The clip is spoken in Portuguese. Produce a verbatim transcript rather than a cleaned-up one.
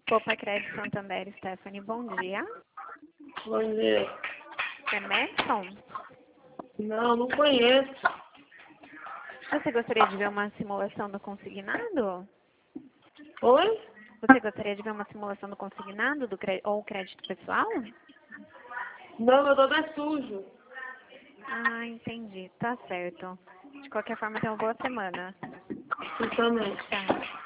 Copa Crédito Santander, Stephanie, bom dia. Bom dia. Emerson, Não, não conheço. você gostaria de ver uma simulação do consignado? Oi? Você gostaria de ver uma simulação do consignado do cre... ou crédito pessoal? Não, meu nome é sujo. Ah, entendi. Tá certo. De qualquer forma, tenha uma boa semana. Você também. Tchau.